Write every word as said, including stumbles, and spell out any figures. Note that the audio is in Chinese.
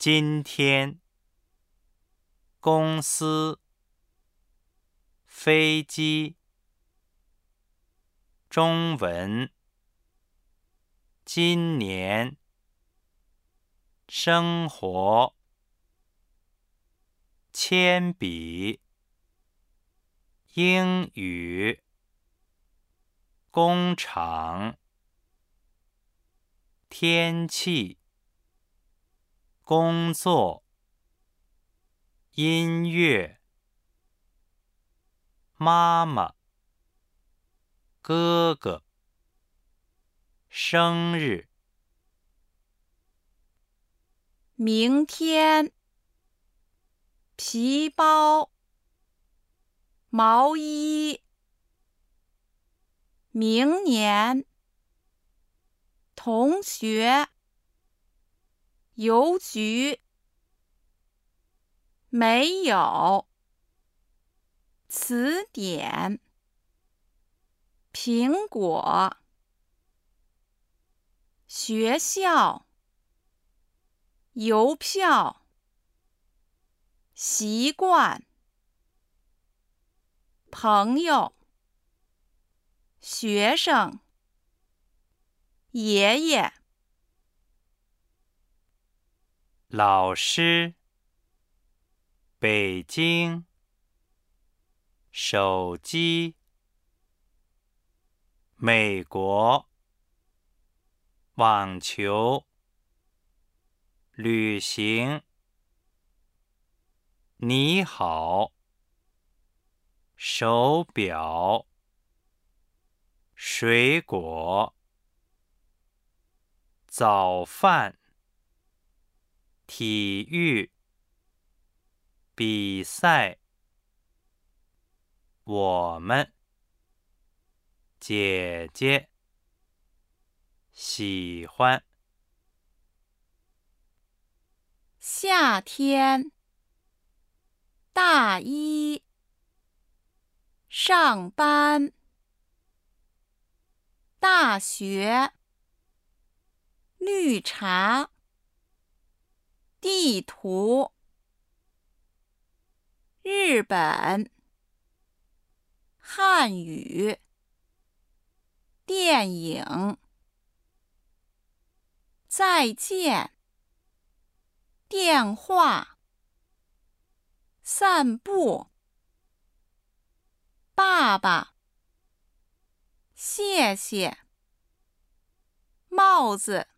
今天，公司，飞机，中文，今年，生活，铅笔，英语，工厂，天气，工作，音乐，妈妈，哥哥，生日， 明天，皮包，毛衣，明年，同学，邮局，没有，词典，苹果，学校，邮票，习惯，朋友，学生，爷爷， 老师，北京，手机，美国，网球，旅行，你好，手表，水果，早饭，体育，比赛，我们，姐姐，喜欢， 夏天，大衣，上班，大学，绿茶，地图，日本，汉语，电影，再见，电话，散步，爸爸，谢谢，帽子。